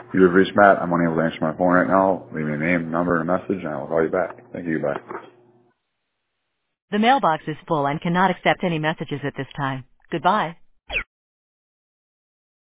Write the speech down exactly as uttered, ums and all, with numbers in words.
You have reached Matt. I'm unable to answer my phone right now. Leave me a name, number, and a message, and I will call you back. Thank you. Bye. The mailbox is full and cannot accept any messages at this time. Goodbye.